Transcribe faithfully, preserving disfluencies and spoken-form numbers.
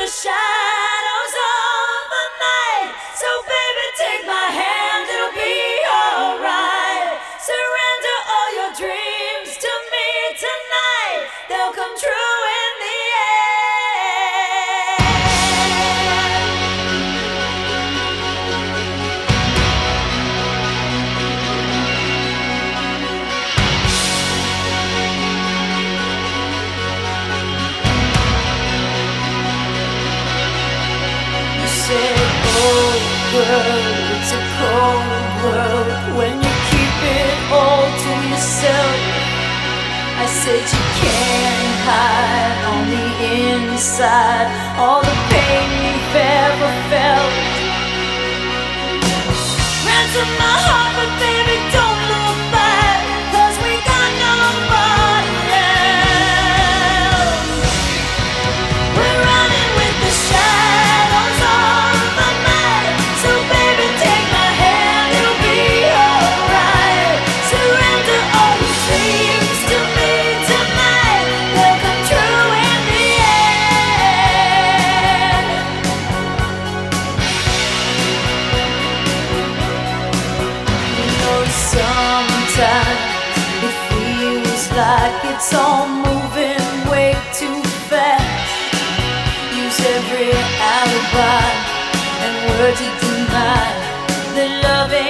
shadows of the night. So baby, take my hand, it'll be alright. Surrender all your dreams to me tonight. They'll come true in the world, it's a cold world when you keep it all to yourself. I said you can't hide on the inside all the pain you've ever felt. Ransom my heart, but baby, don't look back, 'cause we got nobody else. We're running with the shadows of the night. So baby, take my hand, it'll be alright. Surrender all your dreams to me tonight. They'll come true in the end. You know, sometimes it feels like it's all moving way too fast. Use every alibi and word to deny the loving